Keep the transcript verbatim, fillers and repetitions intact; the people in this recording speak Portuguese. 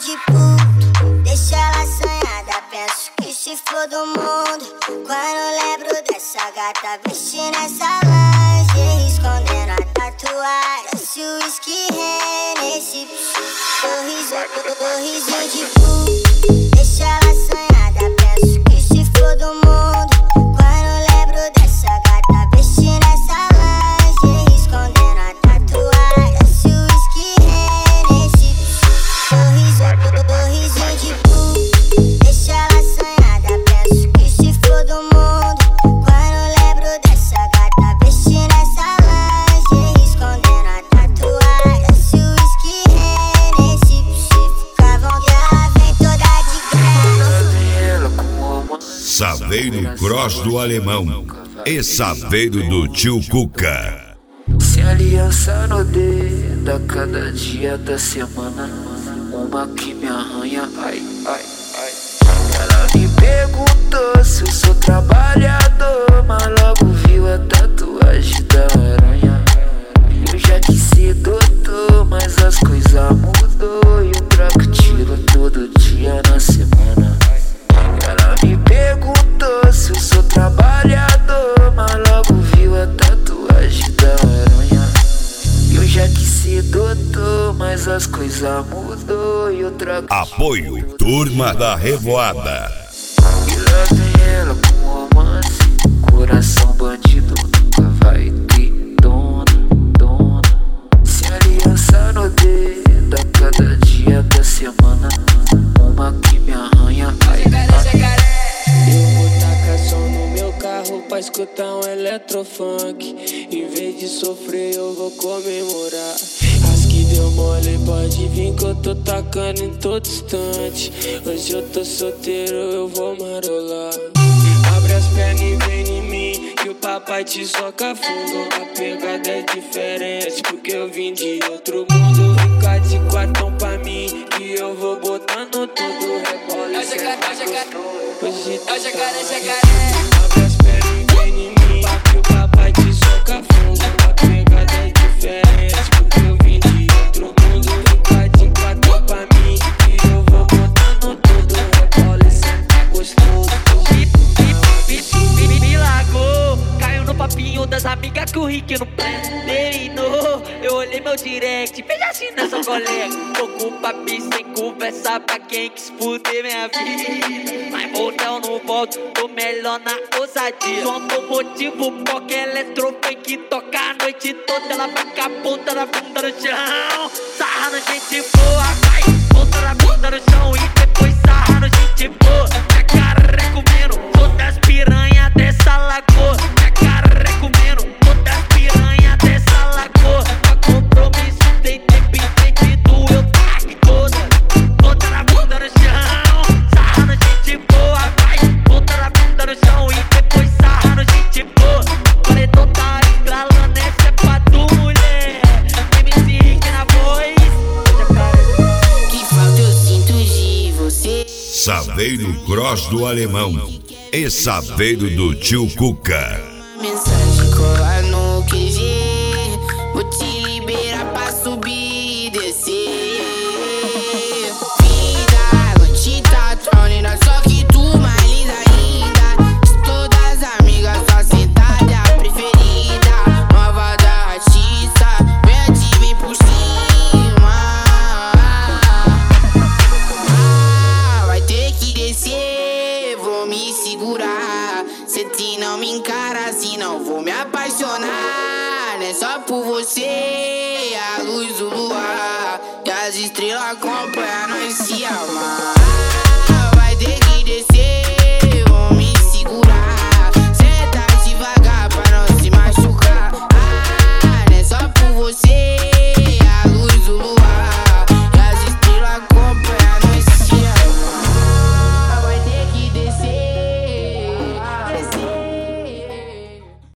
de puto, deixa ela assanhada. Penso que se for do mundo quando lembro dessa gata vestindo essa lingerie, escondendo a tatuagem. Desce o whisky nesse sorriso, sorriso de puto, deixa ela assanhada. Penso que se for do mundo quando lembro dessa gata vestindo essa lingerie, escondendo a tatuagem. Desce o whisky nesse sorriso, sorriso de puto, deixa ela assanhada. Penso que se for do mundo quando lembro dessa gata vestindo essa lingerie, escondendo a tatuagem. Desce o whisky nesse ficava onde ela vem toda de graça. Saveiro Cross do Alemão e Saveiro do Tio Cuca. Sem aliança no dedo, a cada dia da semana uma que me arranha, ai, ai, ai. Ela me perguntou se eu sou trabalhador, mas logo viu a tatuagem da aranha. Eu já quis ser doutor, mas as coisas mudou e eu trago tiro todo dia na semana. Ela me perguntou se eu sou trabalhador, mas logo viu a tatuagem da aranha. Eu já quis ser doutor, mas as coisas mudou e eu trago Apoio Turma da Revoada. E lá vem ela com romance, coração bandido nunca vai ter dona, dona. Sem aliança no dedo, a cada dia da semana uma que me arranha, ai, ai. Eu vou tacar som no meu carro pra escutar um eletrofunk. Em vez de sofrer eu vou comemorar. As que deu mole pode vir que eu tô tacando em todo instante. Hoje eu tô solteiro, eu vou marolar. Abre as pernas e vem em mim, que o papai te soca fundo. A pegada é diferente, porque eu vim de outro mundo. Fica de quartão pra mim, que eu vou botando tudo. Rebola e senta gostoso. Hoje tá jacaré, jacaré. Abre as pernas e vem em mim, que o papai te soca fundo. A pegada é diferente, porque eu vim de outro mundo. Fica de quatro pra mim, que eu vou botando tudo. Rebola e senta gostoso. Me largou, caiu no papinho das amigas que o Rick não terminou. Eu olhei meu direct, veja assim nessa colega. Tô com o papi sem conversa pra quem quis fuder minha vida. Mas voltar eu não volto, tô melhor na ousadia. Sou automotivo, porque eletrofunk toca a noite toda. Ela vai com a ponta da bunda no chão, sarra no gente boa, vai. Ponta da bunda no chão e depois sarra no gente boa. Minha cara é comendo, sou das piranha dessa lagoa. Minha cara é comendo, sou das piranha dessa lagoa. Pra compromisso tem tempo entendido, eu taco toda. Ponta da bunda no chão, sarra no gente boa, vai. Ponta da bunda no chão e depois sarra no gente boa. Paredão tá escalando, essa é pra tu, mulher. M C Rick na voz. Que falta eu sinto de você. Saveiro Cross do Alemão e Saveiro do Tio Cuca. Mensagem colar no Q G, vou te liberar pra subir e descer. Vida, vou te tatuar, linda, só que tu mais linda ainda. De todas as amigas, só sentada a preferida. Nova da artista, vem te vem por cima. Ah, vai ter que descer, vou me segurar. Se te não me encara assim, não vou me apaixonar. Não é só por você, a luz do luar e as estrelas acompanham nós se amar.